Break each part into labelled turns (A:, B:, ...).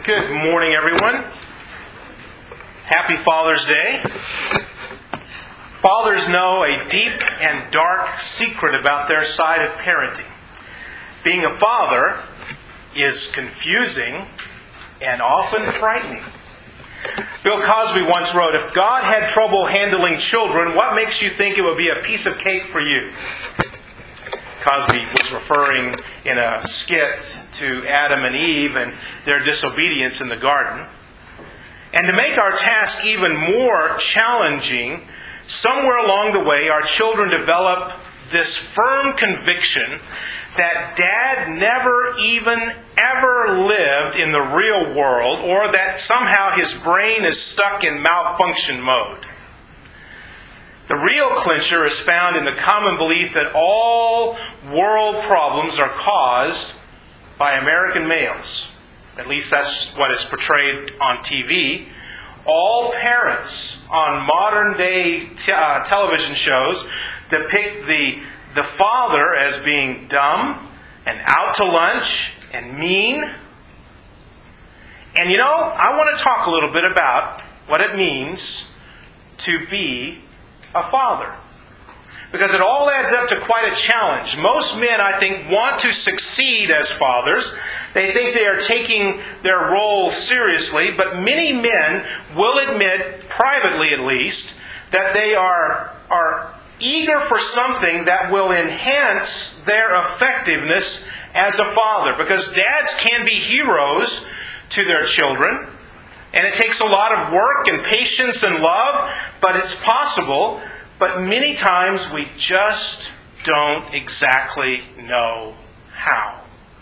A: Good morning, everyone. Happy Father's Day. Fathers know a deep and dark secret about their side of parenting. Being a father is confusing and often frightening. Bill Cosby once wrote, "If God had trouble handling children, what makes you think it would be a piece of cake for you?" Cosby was referring in a skit to Adam and Eve and their disobedience in the garden. And to make our task even more challenging, somewhere along the way, our children develop this firm conviction that Dad never even ever lived in the real world, or that somehow his brain is stuck in malfunction mode. The real clincher is found in the common belief that all world problems are caused by American males. At least that's what is portrayed on TV. All parents on modern day television shows depict the father as being dumb and out to lunch and mean. And I want to talk a little bit about what it means to be a father, because it all adds up to quite a challenge. Most men, I think, want to succeed as fathers. They think they are taking their role seriously, but many men will admit, privately at least, that they are eager for something that will enhance their effectiveness as a father, because dads can be heroes to their children. And it takes a lot of work and patience and love, but it's possible. But many times we just don't exactly know how.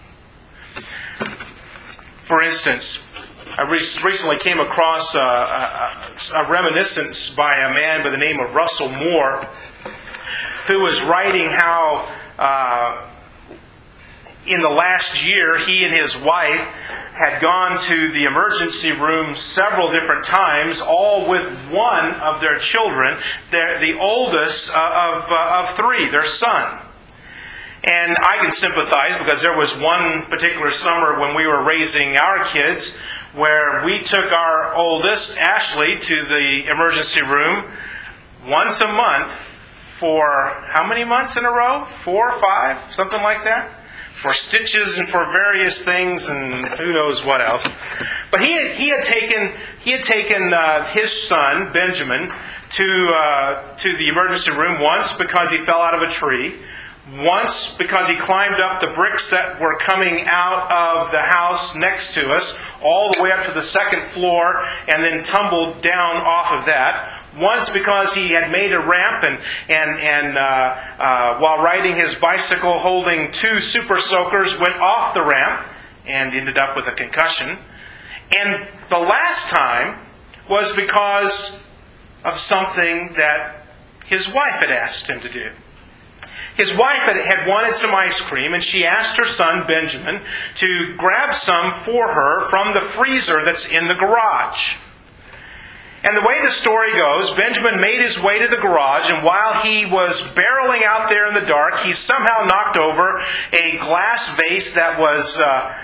A: For instance, I recently came across a reminiscence by a man by the name of Russell Moore, who was writing how in the last year he and his wife had gone to the emergency room several different times, all with one of their children, the oldest of three, their son. And I can sympathize, because there was one particular summer when we were raising our kids where we took our oldest, Ashley, to the emergency room once a month for how many months in a row? 4 or 5? Something like that? For stitches and for various things and who knows what else. But he had taken his son Benjamin to the emergency room once because he fell out of a tree, once because he climbed up the bricks that were coming out of the house next to us all the way up to the second floor and then tumbled down off of that. Once because he had made a ramp and while riding his bicycle holding 2 super soakers went off the ramp and ended up with a concussion. And the last time was because of something that his wife had asked him to do. His wife had wanted some ice cream, and she asked her son Benjamin to grab some for her from the freezer that's in the garage. And the way the story goes, Benjamin made his way to the garage, and while he was barreling out there in the dark, he somehow knocked over a glass vase that was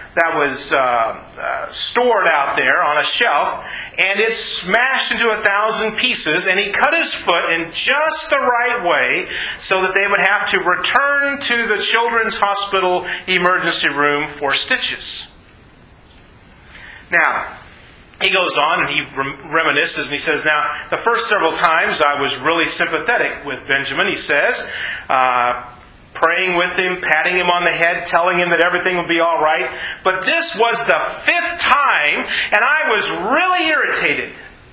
A: stored out there on a shelf, and it smashed into 1,000 pieces, and he cut his foot in just the right way so that they would have to return to the Children's Hospital emergency room for stitches. Now, he goes on and he reminisces and he says, now, the first several times I was really sympathetic with Benjamin, he says, praying with him, patting him on the head, telling him that everything would be all right. But this was the 5th time, and I was really irritated.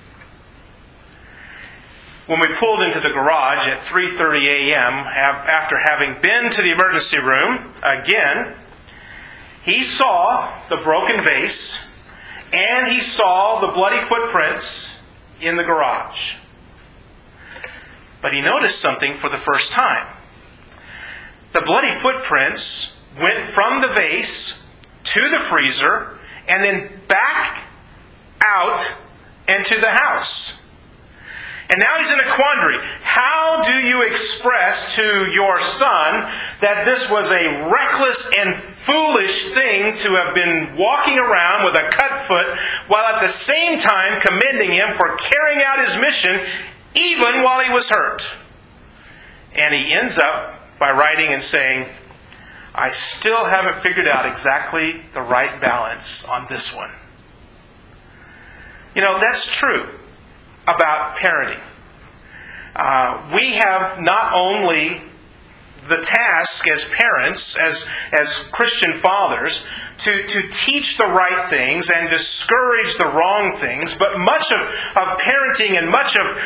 A: When we pulled into the garage at 3:30 a.m., after having been to the emergency room again, he saw the broken vase, and he saw the bloody footprints in the garage. But he noticed something for the first time. The bloody footprints went from the vase to the freezer and then back out into the house. And now he's in a quandary. How do you express to your son that this was a reckless and foolish thing to have been walking around with a cut foot while at the same time commending him for carrying out his mission even while he was hurt. And he ends up by writing and saying, I still haven't figured out exactly the right balance on this one. You know, that's true about parenting. We have not only the task as parents, as Christian fathers, to teach the right things and discourage the wrong things, but much of parenting and much of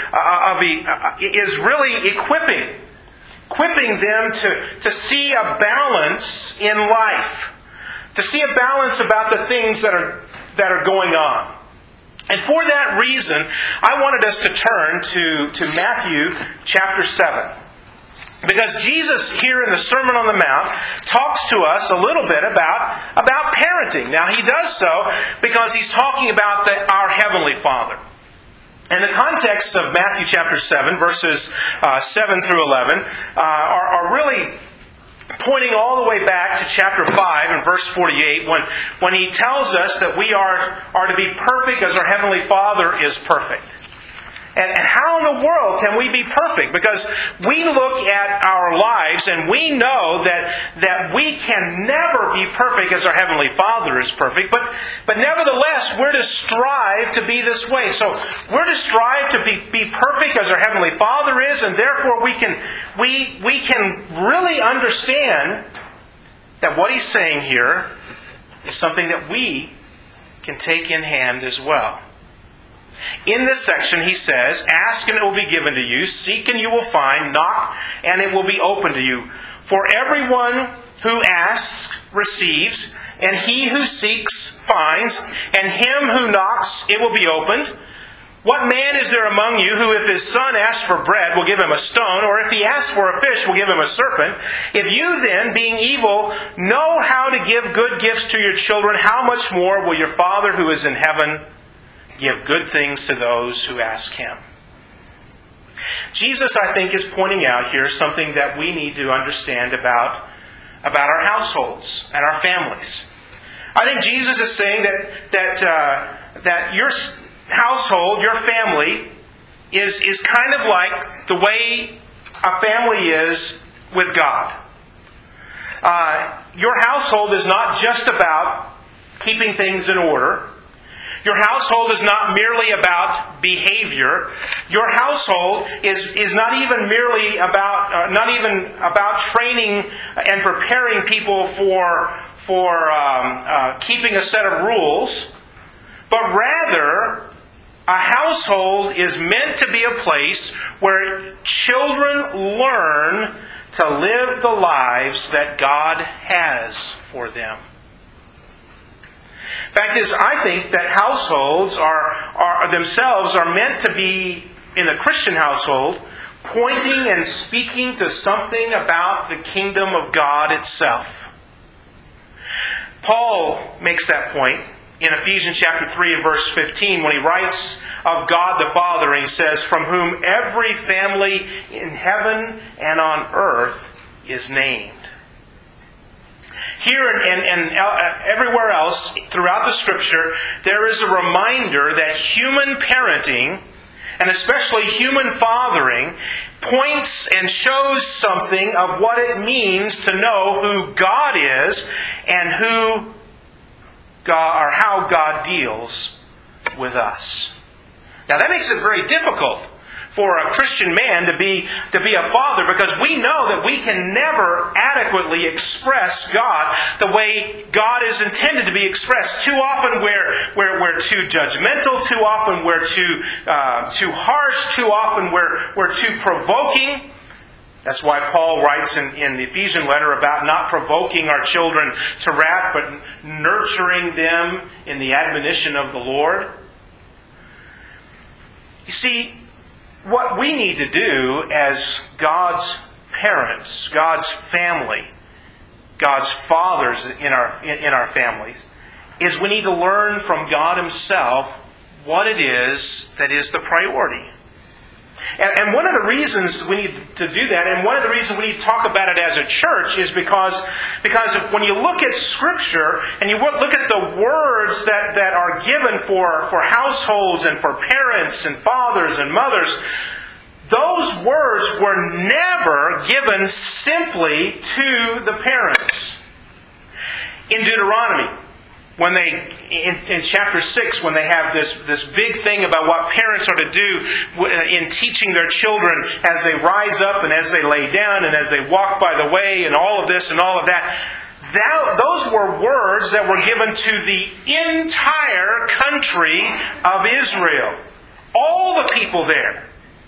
A: is really equipping them to see a balance in life, to see a balance about the things that are going on. And for that reason, I wanted us to turn to Matthew chapter 7. Because Jesus here in the Sermon on the Mount talks to us a little bit about parenting. Now he does so because he's talking about our Heavenly Father. And the context of Matthew chapter 7, verses 7 through 11, are really pointing all the way back to chapter 5 and verse 48, when he tells us that we are to be perfect as our Heavenly Father is perfect. And how in the world can we be perfect? Because we look at our lives and we know that we can never be perfect as our Heavenly Father is perfect. But nevertheless, we're to strive to be this way. So we're to strive to be perfect as our Heavenly Father is, and therefore we can really understand that what He's saying here is something that we can take in hand as well. In this section, he says, ask and it will be given to you, seek and you will find, knock and it will be open to you. For everyone who asks receives, and he who seeks finds, and him who knocks it will be opened. What man is there among you who, if his son asks for bread, will give him a stone, or if he asks for a fish, will give him a serpent? If you then, being evil, know how to give good gifts to your children, how much more will your Father who is in heaven give good things to those who ask Him? Jesus, I think, is pointing out here something that we need to understand about our households and our families. I think Jesus is saying that your household, your family, is kind of like the way a family is with God. Your household is not just about keeping things in order. Your household is not merely about behavior. Your household is not even merely about training and preparing people for keeping a set of rules, but rather a household is meant to be a place where children learn to live the lives that God has for them. Fact is, I think that households are themselves meant to be, in a Christian household, pointing and speaking to something about the kingdom of God itself. Paul makes that point in Ephesians chapter 3 and verse 15 when he writes of God the Father, and he says, from whom every family in heaven and on earth is named. Here and everywhere else throughout the Scripture, there is a reminder that human parenting, and especially human fathering, points and shows something of what it means to know who God is and how God deals with us. Now that makes it very difficult for a Christian man to be a father, because we know that we can never adequately express God the way God is intended to be expressed. Too often we're too judgmental. Too often we're too harsh. Too often we're too provoking. That's why Paul writes in the Ephesian letter about not provoking our children to wrath, but nurturing them in the admonition of the Lord. You see, what we need to do as God's parents, God's family, God's fathers in our families, is we need to learn from God Himself what it is that is the priority. And one of the reasons we need to do that, and one of the reasons we need to talk about it as a church, is because when you look at Scripture and you look at the words that are given for households and for parents and fathers and mothers, those words were never given simply to the parents. In Deuteronomy, when in chapter 6, when they have this big thing about what parents are to do in teaching their children as they rise up and as they lay down and as they walk by the way and all of this and all of that, those were words that were given to the entire country of Israel. All the people there.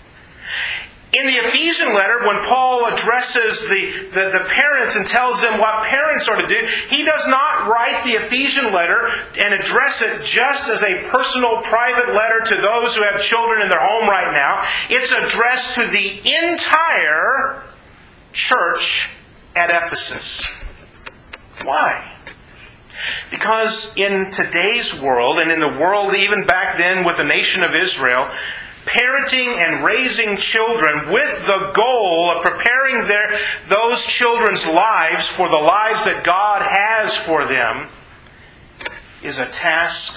A: In the Ephesian letter, when Paul addresses the parents and tells them what parents are to do, he does not write the Ephesian letter and address it just as a personal, private letter to those who have children in their home right now. It's addressed to the entire church at Ephesus. Why? Because in today's world, and in the world even back then with the nation of Israel, parenting and raising children with the goal of preparing those children's lives for the lives that God has for them is a task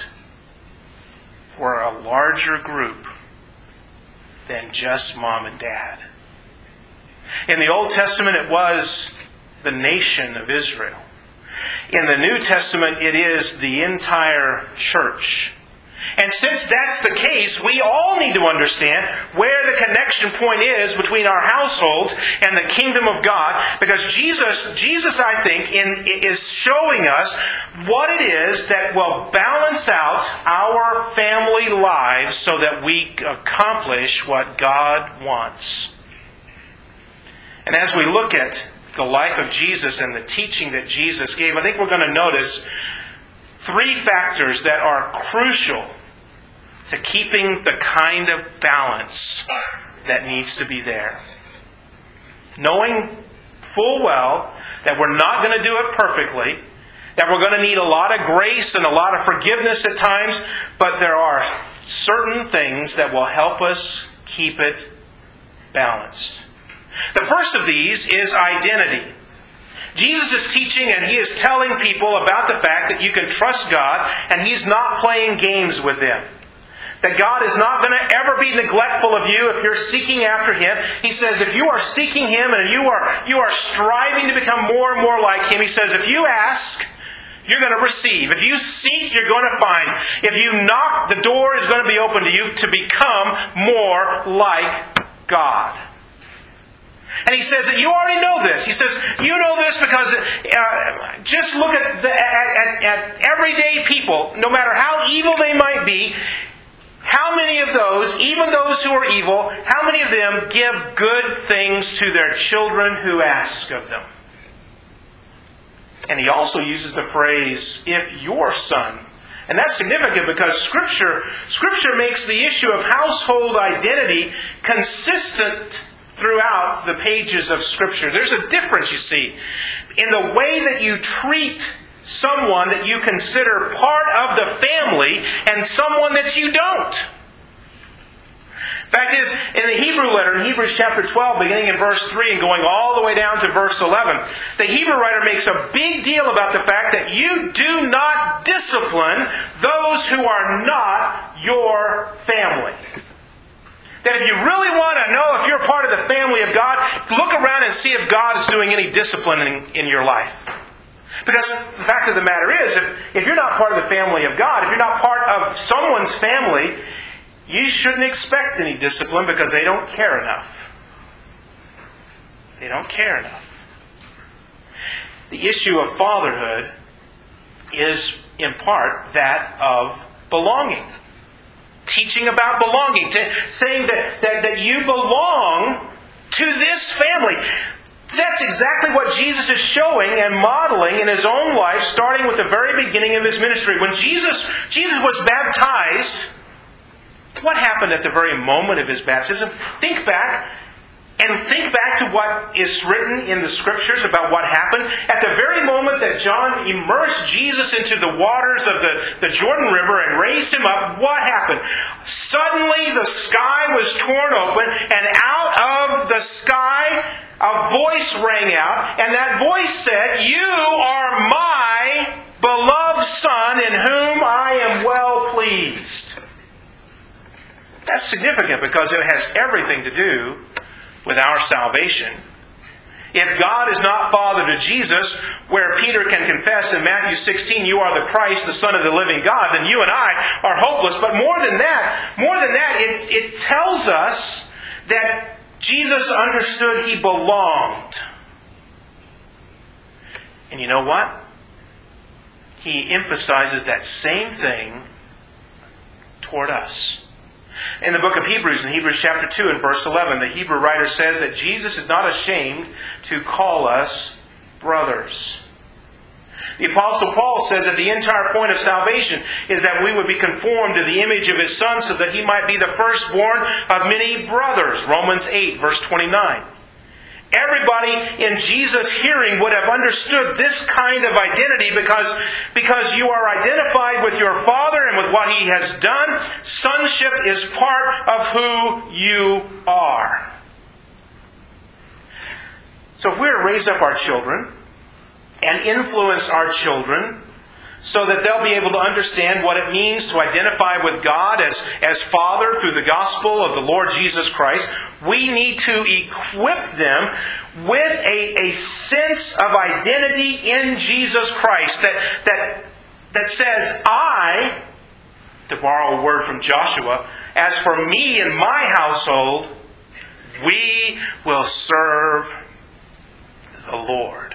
A: for a larger group than just mom and dad. In the Old Testament, it was the nation of Israel. In the New Testament, it is the entire church. And since that's the case, we all need to understand where the connection point is between our households and the kingdom of God. Because Jesus, I think, is showing us what it is that will balance out our family lives so that we accomplish what God wants. And as we look at the life of Jesus and the teaching that Jesus gave, I think we're going to notice 3 factors that are crucial to keeping the kind of balance that needs to be there. Knowing full well that we're not going to do it perfectly, that we're going to need a lot of grace and a lot of forgiveness at times, but there are certain things that will help us keep it balanced. The first of these is identity. Jesus is teaching and He is telling people about the fact that you can trust God and He's not playing games with them. That God is not going to ever be neglectful of you if you're seeking after Him. He says if you are seeking Him and you are striving to become more and more like Him, He says if you ask, you're going to receive. If you seek, you're going to find. If you knock, the door is going to be open to you to become more like God. And He says that you already know this. He says, you know this because just look at everyday people, no matter how evil they might be. How many of those, even those who are evil, how many of them give good things to their children who ask of them? And He also uses the phrase, if your son. And that's significant because Scripture makes the issue of household identity consistent throughout the pages of Scripture. There's a difference, you see, in the way that you treat someone that you consider part of the family and someone that you don't. Fact is, in the Hebrew letter, in Hebrews chapter 12, beginning in verse 3 and going all the way down to verse 11, the Hebrew writer makes a big deal about the fact that you do not discipline those who are not your family. That if you really want to know if you're part of the family of God, look around and see if God is doing any disciplining in your life. Because the fact of the matter is, if you're not part of the family of God, if you're not part of someone's family, you shouldn't expect any discipline because they don't care enough. They don't care enough. The issue of fatherhood is, in part, that of belonging. Teaching about belonging. Saying that you belong to this family. That's exactly what Jesus is showing and modeling in His own life, starting with the very beginning of His ministry. When Jesus was baptized, what happened at the very moment of His baptism? Think back. And think back to what is written in the Scriptures about what happened. At the very moment that John immersed Jesus into the waters of the Jordan River and raised him up, what happened? Suddenly the sky was torn open, and out of the sky a voice rang out, and that voice said, "You are my beloved Son, in whom I am well pleased." That's significant because it has everything to do with our salvation. If God is not Father to Jesus, where Peter can confess in Matthew 16, "You are the Christ, the Son of the living God," then you and I are hopeless. But more than that, it tells us that Jesus understood He belonged. And you know what? He emphasizes that same thing toward us. In the book of Hebrews, in Hebrews chapter 2 and verse 11, the Hebrew writer says that Jesus is not ashamed to call us brothers. The Apostle Paul says that the entire point of salvation is that we would be conformed to the image of His Son so that He might be the firstborn of many brothers. Romans 8, verse 29. Everybody in Jesus' hearing would have understood this kind of identity because you are identified with your Father and with what He has done. Sonship is part of who you are. So if we are to raise up our children and influence our children so that they'll be able to understand what it means to identify with God as Father through the gospel of the Lord Jesus Christ, we need to equip them with a sense of identity in Jesus Christ that says, "I," to borrow a word from Joshua, "as for me and my household, we will serve the Lord."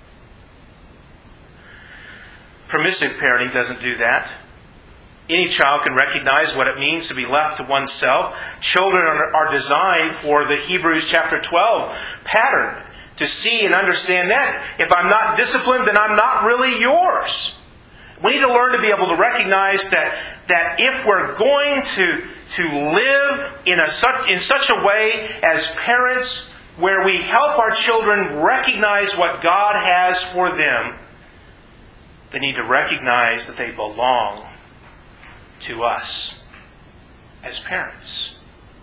A: Permissive parenting doesn't do that. Any child can recognize what it means to be left to oneself. Children are designed for the Hebrews chapter 12 pattern, to see and understand that. If I'm not disciplined, then I'm not really yours. We need to learn to be able to recognize that if we're going to live in such a way as parents where we help our children recognize what God has for them, they need to recognize that they belong to us as parents.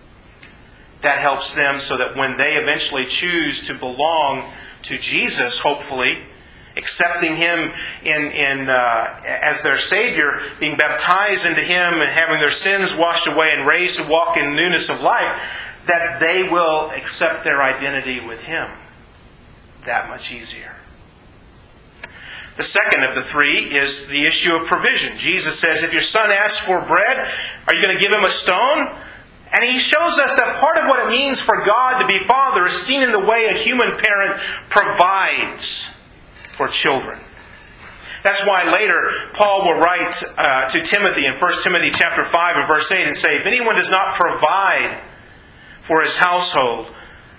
A: That helps them so that when they eventually choose to belong to Jesus, hopefully, accepting Him as their Savior, being baptized into Him and having their sins washed away and raised to walk in newness of life, that they will accept their identity with Him that much easier. The second of the three is the issue of provision. Jesus says, if your son asks for bread, are you going to give him a stone? And He shows us that part of what it means for God to be Father is seen in the way a human parent provides for children. That's why later Paul will write to Timothy in 1 Timothy chapter 5 and verse 8 and say, if anyone does not provide for his household,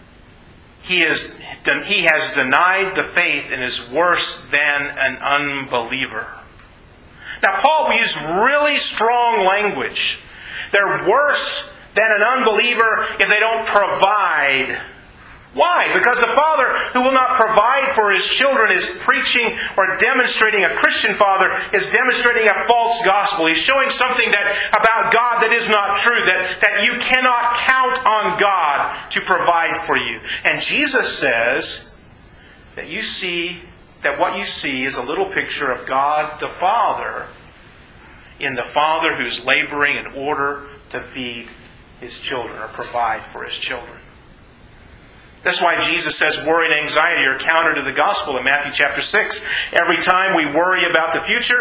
A: he has denied the faith and is worse than an unbeliever. Now, Paul used really strong language. They're worse than an unbeliever if they don't provide. Why? Because the father who will not provide for his children is preaching or demonstrating, a Christian father is demonstrating a false gospel. He's showing something about God that is not true, that you cannot count on God to provide for you. And Jesus says that what you see is a little picture of God the Father in the father who's laboring in order to feed His children or provide for His children. That's why Jesus says worry and anxiety are counter to the gospel in Matthew chapter 6. Every time we worry about the future,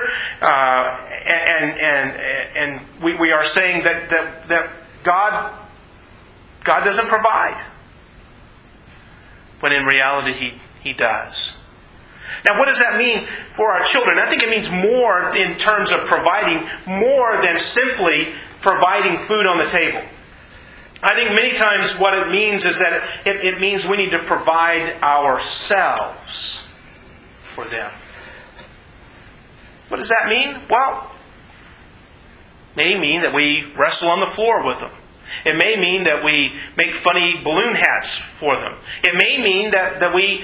A: and we are saying that God doesn't provide. When in reality He does. Now, what does that mean for our children? I think it means more in terms of providing, more than simply providing food on the table. I think many times what it means is that it means we need to provide ourselves for them. What does that mean? Well, it may mean that we wrestle on the floor with them. It may mean that we make funny balloon hats for them. It may mean that we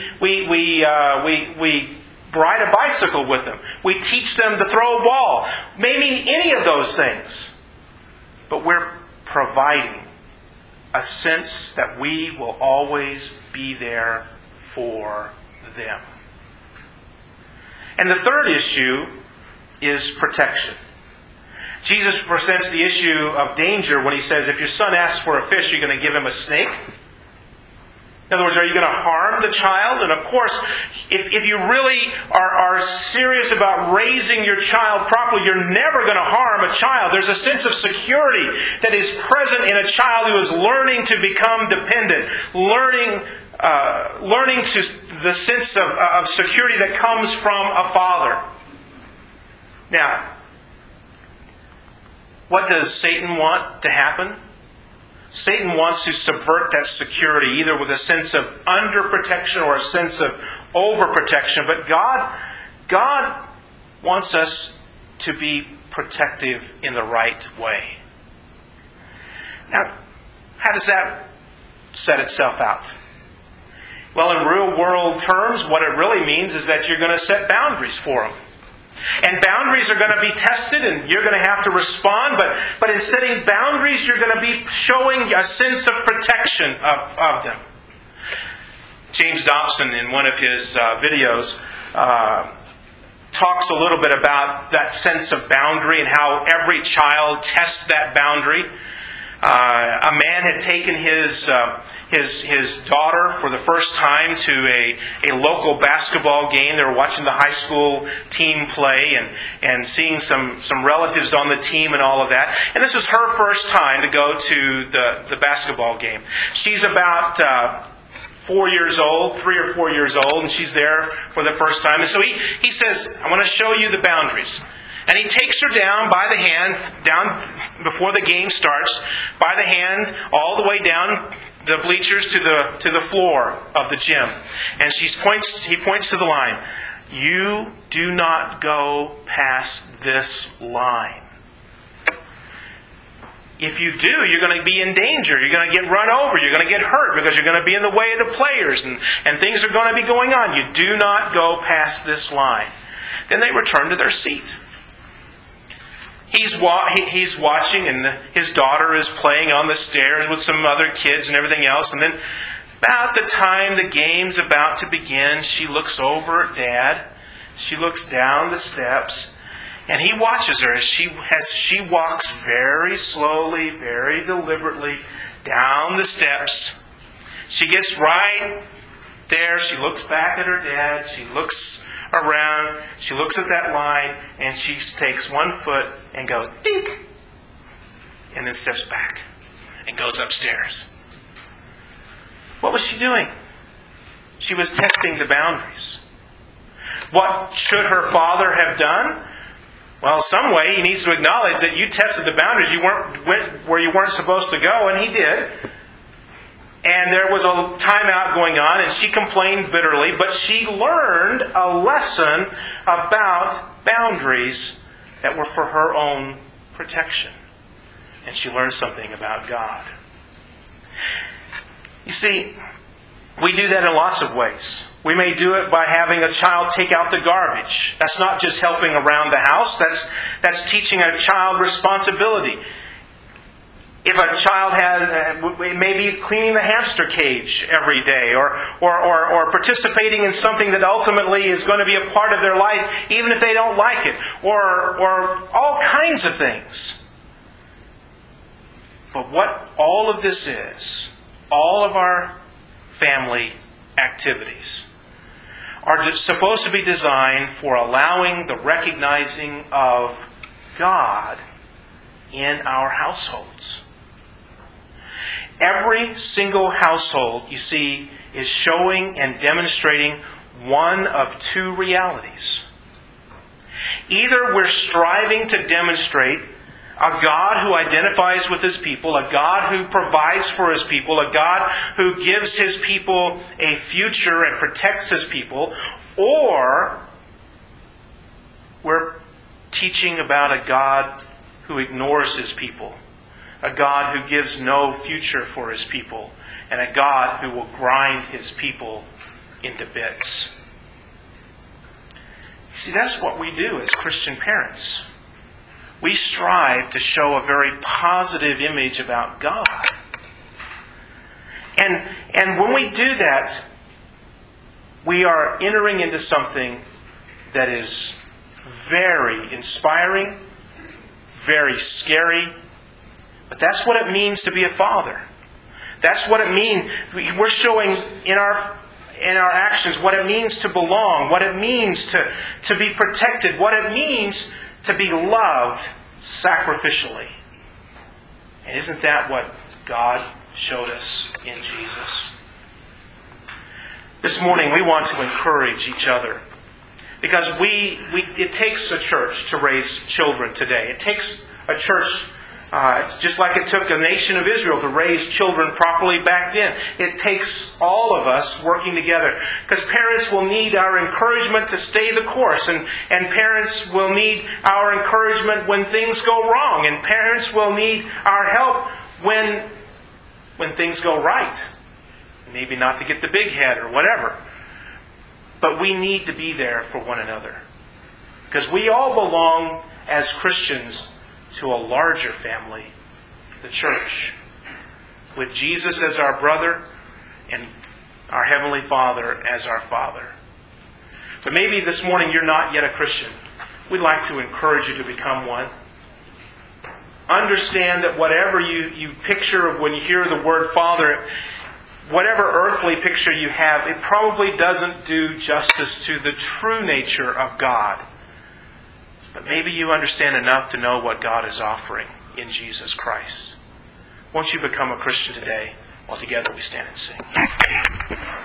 A: ride a bicycle with them. We teach them to throw a ball. It may mean any of those things. But we're providing a sense that we will always be there for them. And the third issue is protection. Jesus presents the issue of danger when he says, if your son asks for a fish, you're going to give him a snake. In other words, are you going to harm the child? And of course, if you really are serious about raising your child properly, you're never going to harm a child. There's a sense of security that is present in a child who is learning to become dependent, learning to the sense of security that comes from a father. Now, what does Satan want to happen? Satan wants to subvert that security, either with a sense of underprotection or a sense of overprotection. But God wants us to be protective in the right way. Now, how does that set itself out? Well, in real world terms, what it really means is that you're going to set boundaries for them. And boundaries are going to be tested and you're going to have to respond. But in setting boundaries, you're going to be showing a sense of protection of them. James Dobson, in one of his videos, talks a little bit about that sense of boundary and how every child tests that boundary. A man had taken his daughter for the first time to a local basketball game. They were watching the high school team play and seeing some relatives on the team and all of that. And this was her first time to go to the basketball game. She's about 4 years old, 3 or 4 years old, and she's there for the first time. And so he says, I want to show you the boundaries. And he takes her down by the hand, down before the game starts, by the hand, all the way down the bleachers to the floor of the gym. And he points to the line. You do not go past this line. If you do, you're going to be in danger. You're going to get run over. You're going to get hurt because you're going to be in the way of the players. And things are going to be going on. You do not go past this line. Then they return to their seat. He's watching, and his daughter is playing on the stairs with some other kids and everything else. And then about the time the game's about to begin, she looks over at Dad. She looks down the steps, and he watches her as she walks very slowly, very deliberately down the steps. She gets right there. She looks back at her dad. She looks around. She looks at that line, and she takes one foot and goes, dink! And then steps back and goes upstairs. What was she doing? She was testing the boundaries. What should her father have done? Well, some way he needs to acknowledge that you tested the boundaries. You went where you weren't supposed to go, and he did. And there was a timeout going on, and she complained bitterly, but she learned a lesson about boundaries that were for her own protection. And she learned something about God. You see, we do that in lots of ways. We may do it by having a child take out the garbage. That's not just helping around the house. That's teaching a child responsibility. If a child has, maybe cleaning the hamster cage every day, or participating in something that ultimately is going to be a part of their life, even if they don't like it, or all kinds of things. But what all of this is, all of our family activities, are supposed to be designed for allowing the recognizing of God in our households. Every single household, you see, is showing and demonstrating one of two realities. Either we're striving to demonstrate a God who identifies with His people, a God who provides for His people, a God who gives His people a future and protects His people, or we're teaching about a God who ignores His people, a God who gives no future for His people, and a God who will grind His people into bits. You see, that's what we do as Christian parents. We strive to show a very positive image about God. And when we do that, we are entering into something that is very inspiring, very scary, but that's what it means to be a father. That's what it means. We're showing in our actions what it means to belong, what it means to be protected, what it means to be loved sacrificially. And isn't that what God showed us in Jesus? This morning we want to encourage each other. Because it takes a church to raise children today. It takes a church, it's just like it took a nation of Israel to raise children properly back then. It takes all of us working together. Because parents will need our encouragement to stay the course. And parents will need our encouragement when things go wrong. And parents will need our help when things go right. Maybe not to get the big head or whatever. But we need to be there for one another. Because we all belong as Christians to a larger family, the church. With Jesus as our brother and our Heavenly Father as our Father. But maybe this morning you're not yet a Christian. We'd like to encourage you to become one. Understand that whatever you picture when you hear the word Father, whatever earthly picture you have, it probably doesn't do justice to the true nature of God. But maybe you understand enough to know what God is offering in Jesus Christ. Won't you become a Christian today? While together we stand and sing.